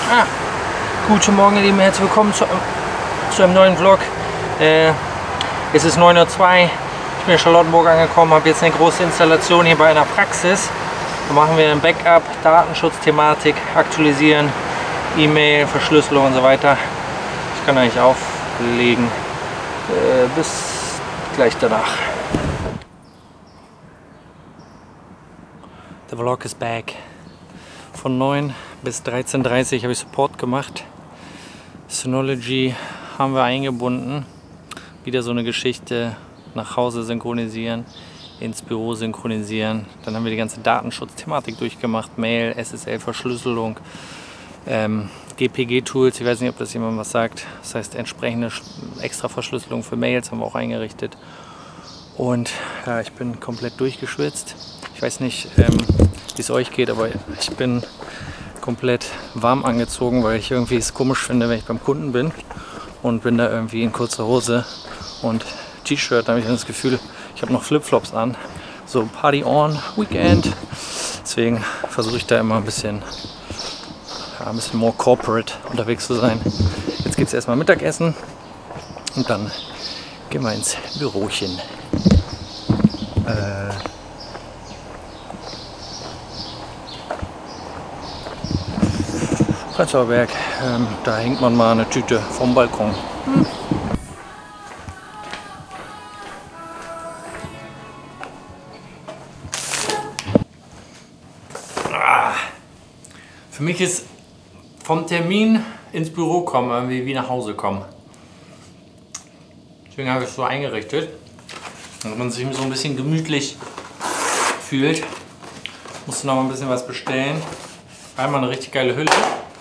Guten Morgen, ihr Lieben, herzlich willkommen zu einem neuen Vlog. Es ist 9:02 Uhr, ich bin in Charlottenburg angekommen, habe jetzt eine große Installation hier bei einer Praxis. Da machen wir ein Backup, Datenschutzthematik, aktualisieren, E-Mail, Verschlüsselung und so weiter. Ich kann eigentlich auflegen. Bis gleich danach. Der Vlog ist back. Von 9 bis 13:30 Uhr habe ich Support gemacht. Synology haben wir eingebunden. Wieder so eine Geschichte, nach Hause synchronisieren, ins Büro synchronisieren. Dann haben wir die ganze Datenschutzthematik durchgemacht. Mail, SSL-Verschlüsselung, GPG-Tools, ich weiß nicht, ob das jemand was sagt. Das heißt, entsprechende extra Verschlüsselung für Mails haben wir auch eingerichtet. Und ja, ich bin komplett durchgeschwitzt. Ich weiß nicht, wie es euch geht, aber ich bin komplett warm angezogen, weil ich irgendwie es komisch finde, wenn ich beim Kunden bin und bin da irgendwie in kurzer Hose und T-Shirt. Da habe ich das Gefühl, ich habe noch Flipflops an. So Party on, Weekend. Deswegen versuche ich da immer ein bisschen more corporate unterwegs zu sein. Jetzt gibt es erstmal Mittagessen und dann gehen wir ins Bürochen. Prenzlauer Berg, da hängt man mal eine Tüte vom Balkon. Für mich ist vom Termin ins Büro kommen irgendwie wie nach Hause kommen. Deswegen habe ich es so eingerichtet, dass man sich so ein bisschen gemütlich fühlt. Musste noch mal ein bisschen was bestellen. Einmal eine richtig geile Hülle.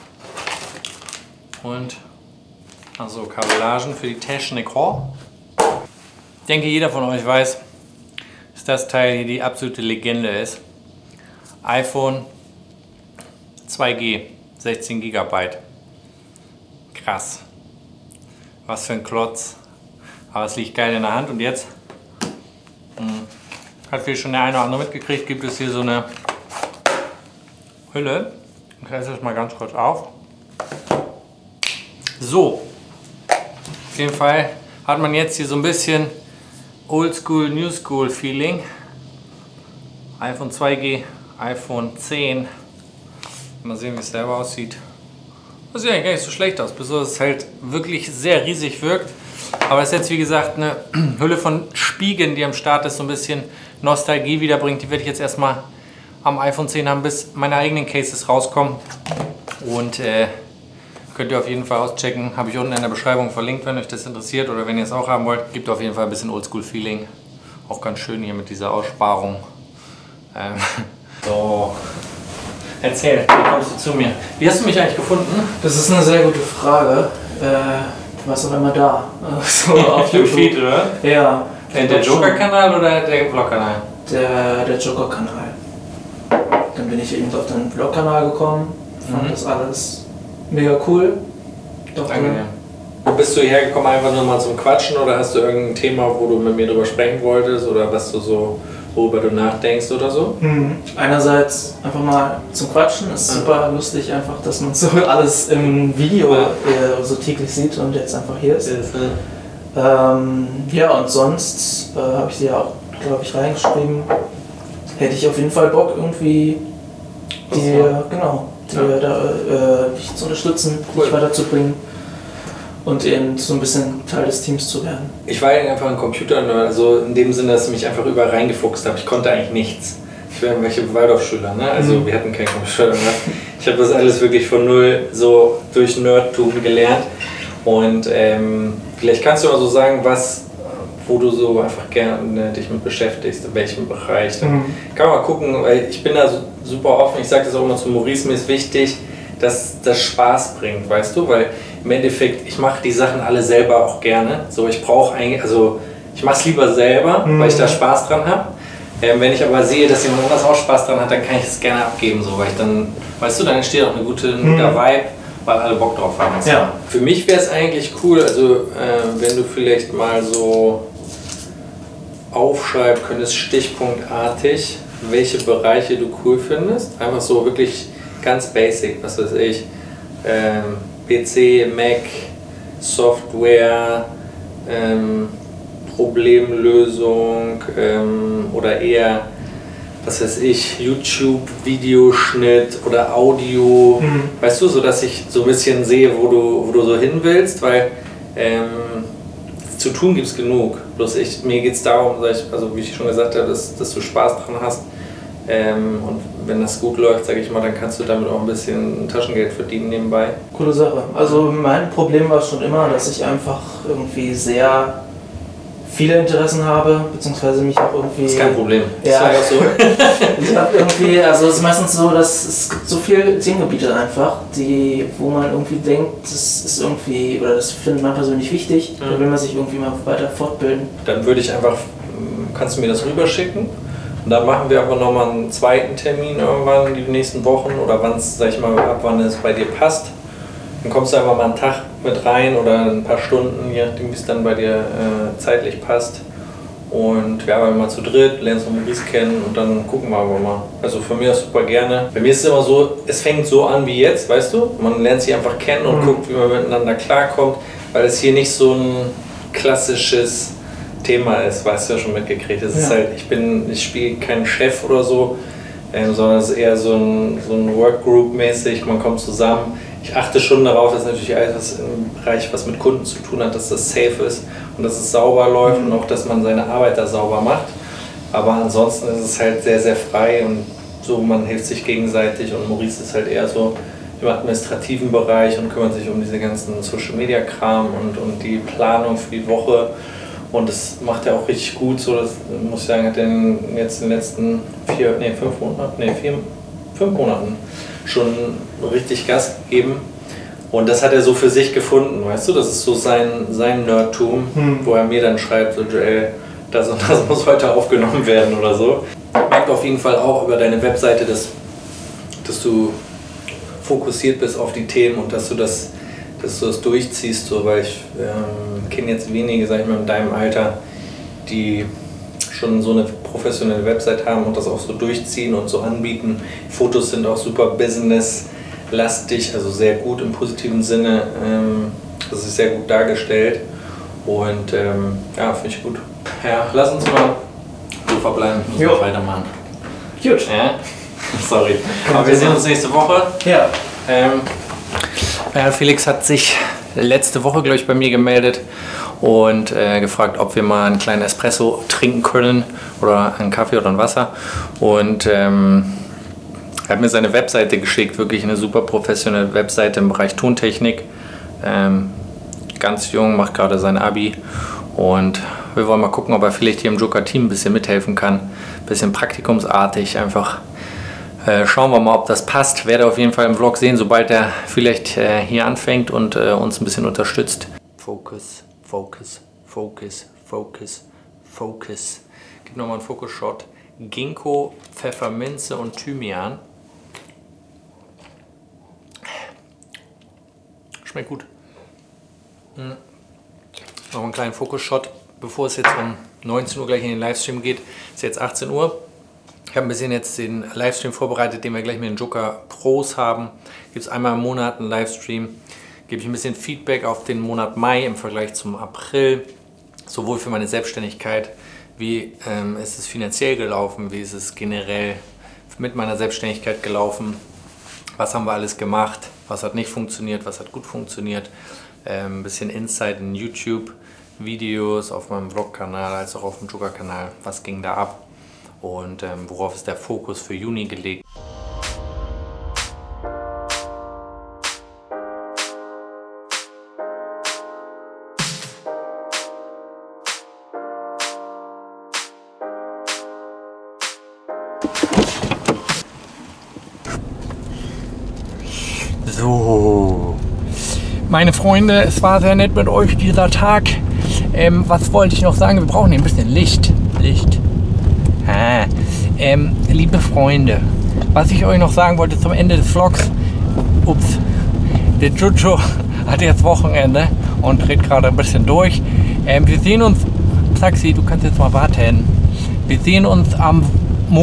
Und also Kabellagen für die Technik. Ich denke, jeder von euch weiß, dass das Teil hier die absolute Legende ist. iPhone 2G, 16 GB. Krass. Was für ein Klotz. Aber es liegt geil in der Hand. Und jetzt hat vielleicht schon der eine oder andere mitgekriegt, gibt es hier so eine Hülle. Ich reiße das mal ganz kurz auf. So, auf jeden Fall hat man jetzt hier so ein bisschen Oldschool, New School Feeling. iPhone 2G, iPhone 10. Mal sehen, wie es selber aussieht. Das sieht eigentlich gar nicht so schlecht aus, bis es halt wirklich sehr riesig wirkt. Aber es ist jetzt wie gesagt eine Hülle von Spigen, die am Start ist, so ein bisschen Nostalgie wiederbringt. Die werde ich jetzt erstmal am iPhone 10 haben, bis meine eigenen Cases rauskommen. Und könnt ihr auf jeden Fall auschecken. Habe ich unten in der Beschreibung verlinkt, wenn euch das interessiert oder wenn ihr es auch haben wollt. Gibt auf jeden Fall ein bisschen Oldschool-Feeling. Auch ganz schön hier mit dieser Aussparung. So, erzähl, wie kommst du zu mir? Wie hast du mich eigentlich gefunden? Das ist eine sehr gute Frage. Du warst auf einmal da. So auf YouTube. Feed, oder? Ja. Der Joker-Kanal oder der Vlog-Kanal? Der Joker-Kanal. Dann bin ich eben auf deinen Vlog-Kanal gekommen. Fand das alles mega cool. Doch, danke dir. Bist du hierher gekommen einfach nur mal zum Quatschen oder hast du irgendein Thema, wo du mit mir drüber sprechen wolltest oder was du so, worüber du nachdenkst oder so? Einerseits einfach mal zum Quatschen, ist super lustig einfach, dass man so alles im Video so täglich sieht und jetzt einfach hier ist. Ja, und sonst habe ich dir ja auch, glaube ich, reingeschrieben, hätte ich auf jeden Fall Bock irgendwie dich zu unterstützen, dich weiterzubringen und eben so ein bisschen Teil des Teams zu werden. Ich war einfach ein Computer-Nerd, also in dem Sinne, dass ich mich einfach überall reingefuchst habe. Ich konnte eigentlich nichts. Ich war irgendwelche Waldorfschüler, ne? Also wir hatten keinen Computer. Ne? Ich habe das alles wirklich von null so durch Nerdtum gelernt. Und vielleicht kannst du mal so sagen, wo du so einfach gerne dich mit beschäftigst, in welchem Bereich. Dann kann man mal gucken, weil ich bin da so super offen. Ich sage das auch immer zu Maurice, mir ist wichtig, dass das Spaß bringt, weißt du? Weil im Endeffekt, ich mache die Sachen alle selber auch gerne. So, ich brauche eigentlich, also ich mache es lieber selber, weil ich da Spaß dran habe. Wenn ich aber sehe, dass jemand anders auch Spaß dran hat, dann kann ich es gerne abgeben, so, weil ich dann, weißt du, dann entsteht auch ein guter Vibe, weil alle Bock drauf haben. Ja. Für mich wäre es eigentlich cool, also wenn du vielleicht mal so aufschreiben könntest, stichpunktartig, welche Bereiche du cool findest. Einfach so wirklich ganz basic, was weiß ich. PC, Mac, Software, Problemlösung oder eher, was weiß ich, YouTube, Videoschnitt oder Audio, weißt du, so dass ich so ein bisschen sehe, wo du so hin willst, weil zu tun gibt es genug. Bloß mir geht es darum, also wie ich schon gesagt habe, dass du Spaß dran hast. Und wenn das gut läuft, sage ich mal, dann kannst du damit auch ein bisschen Taschengeld verdienen nebenbei. Coole Sache. Also mein Problem war schon immer, dass ich einfach irgendwie sehr viele Interessen habe, beziehungsweise mich auch irgendwie... Das ist kein Problem. Ja. Das war ja auch so. Ich habe irgendwie, also es ist meistens so, dass es gibt so viele Themengebiete einfach, wo man irgendwie denkt, das ist irgendwie, oder das findet man persönlich wichtig, da will man sich irgendwie mal weiter fortbilden. Dann würde ich einfach, kannst du mir das rüberschicken? Und dann machen wir aber nochmal einen zweiten Termin irgendwann in den nächsten Wochen oder wann es, sag ich mal, ab wann es bei dir passt. Dann kommst du einfach mal einen Tag mit rein oder ein paar Stunden, je nachdem wie es dann bei dir zeitlich passt. Und wir arbeiten mal zu dritt, lernst noch Maurice kennen und dann gucken wir aber mal. Also von mir aus super gerne. Bei mir ist es immer so, es fängt so an wie jetzt, weißt du? Man lernt sich einfach kennen und guckt, wie man miteinander klarkommt, weil es hier nicht so ein klassisches Thema ist, weißt du ja schon mitgekriegt. Es ist halt, ich spiele keinen Chef oder so, sondern es ist eher so ein Workgroup-mäßig, man kommt zusammen. Ich achte schon darauf, dass natürlich alles im Bereich, was mit Kunden zu tun hat, dass das safe ist und dass es sauber läuft und auch, dass man seine Arbeit da sauber macht. Aber ansonsten ist es halt sehr, sehr frei und so, man hilft sich gegenseitig und Maurice ist halt eher so im administrativen Bereich und kümmert sich um diese ganzen Social-Media-Kram und die Planung für die Woche. Und das macht er auch richtig gut, so das muss ich sagen, hat er jetzt in den letzten 5 Monaten schon richtig Gas gegeben. Und das hat er so für sich gefunden, weißt du, das ist so sein Nerdtum, wo er mir dann schreibt, so Joel, das und das muss heute aufgenommen werden oder so. Man merkt auf jeden Fall auch über deine Webseite, dass du fokussiert bist auf die Themen und dass du das durchziehst, so, weil ich kenne jetzt wenige, sag ich mal, in deinem Alter, die schon so eine professionelle Website haben und das auch so durchziehen und so anbieten. Fotos sind auch super businesslastig, also sehr gut im positiven Sinne. Das ist sehr gut dargestellt und ja, finde ich gut. Ja, lass uns mal so verbleiben, müssen wir weitermachen. Gut. Ja? Sorry. Aber wir sehen uns nächste Woche. Ja. Felix hat sich letzte Woche, glaube ich, bei mir gemeldet und gefragt, ob wir mal einen kleinen Espresso trinken können oder einen Kaffee oder ein Wasser. Und er hat mir seine Webseite geschickt, wirklich eine super professionelle Webseite im Bereich Tontechnik. Ganz jung, macht gerade sein Abi und wir wollen mal gucken, ob er vielleicht hier im Joker-Team ein bisschen mithelfen kann. Ein bisschen praktikumsartig, einfach schauen wir mal, ob das passt. Werde auf jeden Fall im Vlog sehen, sobald er vielleicht hier anfängt und uns ein bisschen unterstützt. Focus, Focus, Focus, Focus, Focus. Gib nochmal einen Focus-Shot. Ginkgo, Pfefferminze und Thymian. Schmeckt gut. Noch einen kleinen Fokus-Shot, bevor es jetzt um 19 Uhr gleich in den Livestream geht. Es ist jetzt 18 Uhr. Ich habe ein bisschen jetzt den Livestream vorbereitet, den wir gleich mit den Joker Pros haben. Gibt es einmal im Monat einen Livestream. Gebe ich ein bisschen Feedback auf den Monat Mai im Vergleich zum April. Sowohl für meine Selbstständigkeit, wie ist es finanziell gelaufen, wie ist es generell mit meiner Selbstständigkeit gelaufen. Was haben wir alles gemacht, was hat nicht funktioniert, was hat gut funktioniert. Ein bisschen Insight in YouTube-Videos auf meinem Vlog-Kanal, als auch auf dem Joker-Kanal. Was ging da ab? Und worauf ist der Fokus für Juni gelegt? So, meine Freunde, es war sehr nett mit euch dieser Tag. Was wollte ich noch sagen? Wir brauchen ein bisschen Licht. Liebe Freunde, was ich euch noch sagen wollte zum Ende des Vlogs, der Jojo hat jetzt Wochenende und dreht gerade ein bisschen durch. Wir sehen uns, Taxi, du kannst jetzt mal warten. Wir sehen uns am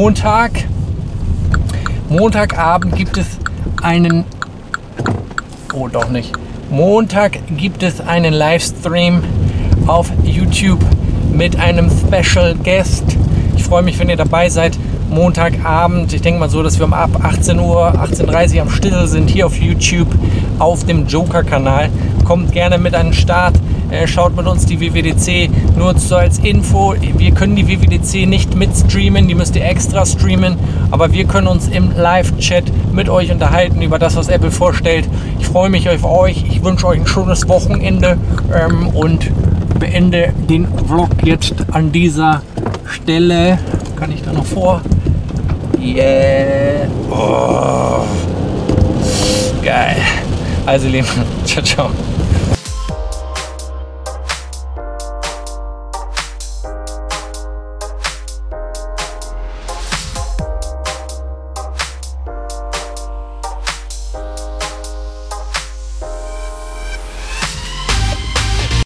Montag. Montagabend gibt es einen Oh, doch nicht. Montag gibt es einen Livestream auf YouTube mit einem Special Guest. Ich freue mich, wenn ihr dabei seid. Montagabend, ich denke mal so, dass wir ab 18 Uhr, 18:30 Uhr am Stissel sind, hier auf YouTube, auf dem Joker-Kanal. Kommt gerne mit an den Start, schaut mit uns die WWDC. Nur so als Info, wir können die WWDC nicht mitstreamen, die müsst ihr extra streamen, aber wir können uns im Live-Chat mit euch unterhalten über das, was Apple vorstellt. Ich freue mich auf euch, ich wünsche euch ein schönes Wochenende und beende den Vlog jetzt an dieser Stelle. Kann ich da noch vor? Yeah. Oh. Geil. Also, Lieben, ciao, ciao.